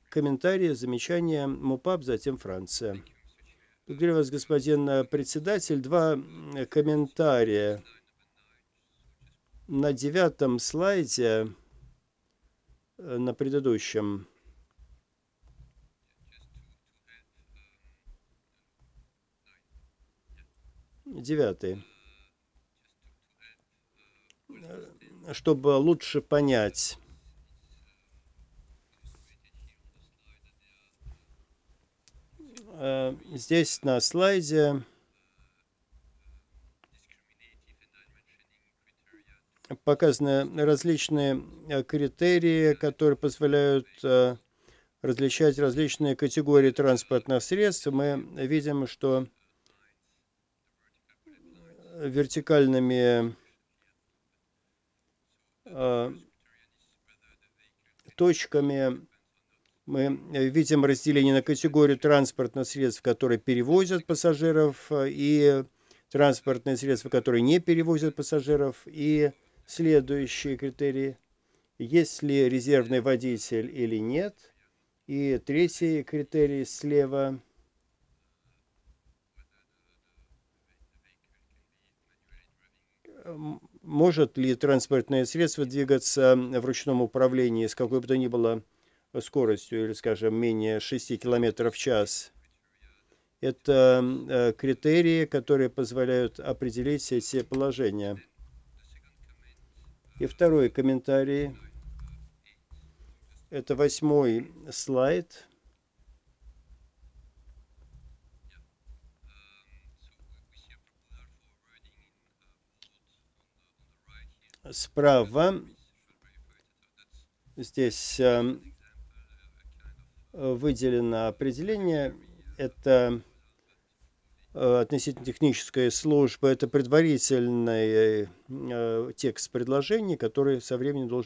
комментарии, замечания МУПАП, затем Франция. Благодарю вас, господин председатель. Два комментария. На 9-м слайде, на предыдущем, девятый, чтобы лучше понять. Здесь на слайде показаны различные критерии, которые позволяют различать различные категории транспортных средств. Мы видим, что вертикальными точками мы видим разделение на категорию транспортных средств, которые перевозят пассажиров, и транспортные средства, которые не перевозят пассажиров, и следующие критерии, есть ли резервный водитель или нет, и третий критерий слева, может ли транспортное средство двигаться в ручном управлении с какой бы то ни было скоростью, или, скажем, менее 6 км в час. Это критерии, которые позволяют определить эти положения. И второй комментарий. Это 8-й слайд. Справа здесь выделено определение. Это относительно техническая служба. Это предварительный текст предложений, который со временем должен